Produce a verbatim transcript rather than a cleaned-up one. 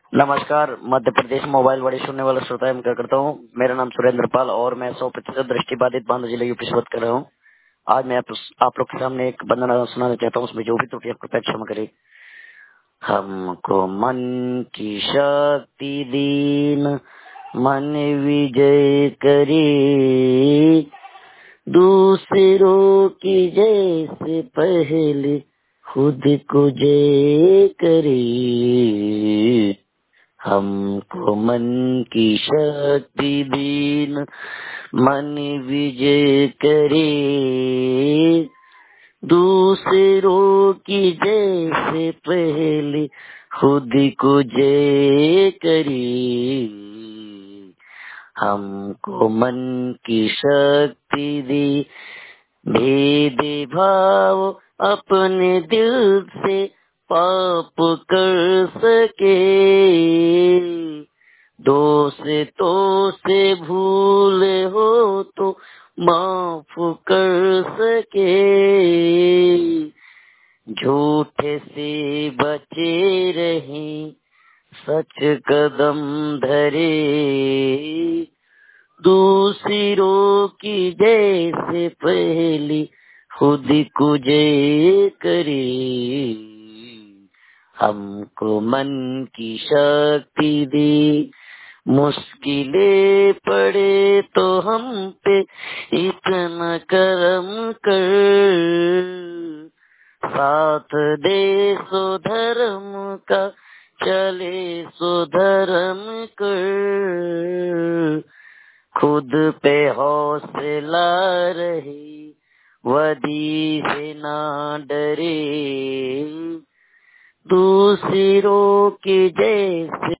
नमस्कार। मध्य प्रदेश मोबाइल बड़े सुनने वाला श्रोता मैं क्या करता हूँ। मेरा नाम सुरेंद्र पाल और मैं सौ प्रतिशत दृष्टिबाधित बांदा जिले यूपी से बात कर रहा हूँ। आज मैं आप, आप लोग के सामने एक वंदना सुनाना चाहता हूँ। उसमें जो भी त्रुटि आप कृपया क्षमा करें। हमको मन की शक्ति दीन मन विजय करे, दूसरों की जैसे पहले खुद को जय करे। हमको मन की शक्ति दीन मन विजय करे, दूसरों की जैसे पहले खुद को जय करे। हमको मन की शक्ति दी, भेद भाव अपने दिल से पाप कर सके, दोष तो से भूल हो तो माफ कर सके, झूठे से बचे रहें सच कदम धरे, दूसरों की जैसे पहली खुद को जय करे। हमको मन की शक्ति दी, मुश्किलें पड़े तो हम पे इतना करम कर, साथ दे सो धर्म का चले सो धर्म कर, खुद पे हौसला रहे वदी से ना डरे, दूसरों की जैसे